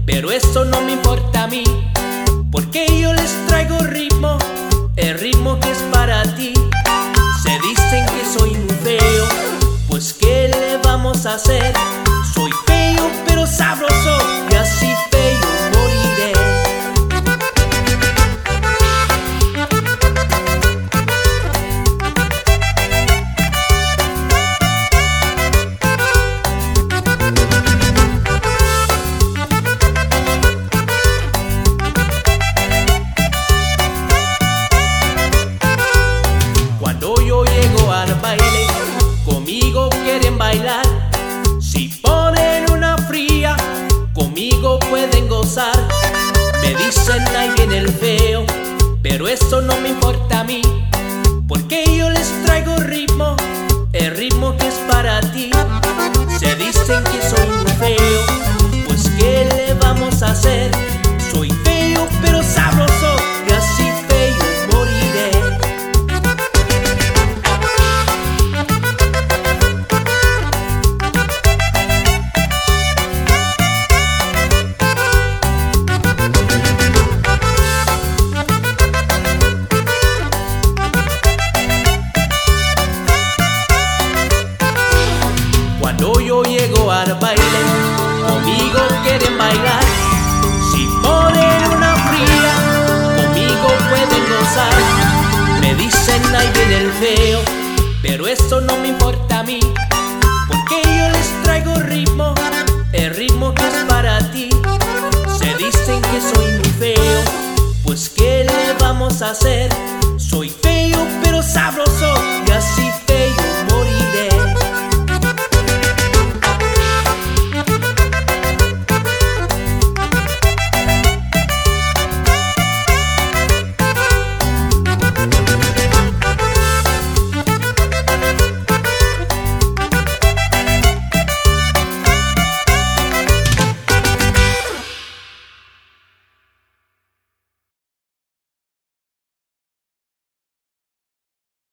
pero eso no me importa a mí, porque yo les traigo ritmo, el ritmo que es para ti. Se dicen que soy muy feo, pues ¿qué le vamos a hacer? Soy feo pero sabroso, y así feo moriré. Cuando yo llego al baile, conmigo quieren bailar. Si ponen una fría, conmigo pueden gozar. Me dicen ahí viene el feo, pero eso no me importa a mí, porque yo les traigo ritmo, el ritmo que es para ti. Se dicen que soy muy feo, pues ¿qué le vamos a hacer? Soy feo pero sabroso, y así feo moriré. Cuando yo llego al baile, conmigo quieren bailar. Si ponen una fría, conmigo pueden gozar. Me dicen ahí viene el feo, pero eso no me importa a mí, porque yo les traigo ritmo, el ritmo que es para ti. Se dicen que soy muy feo, pues ¿qué le vamos a hacer? Soy feo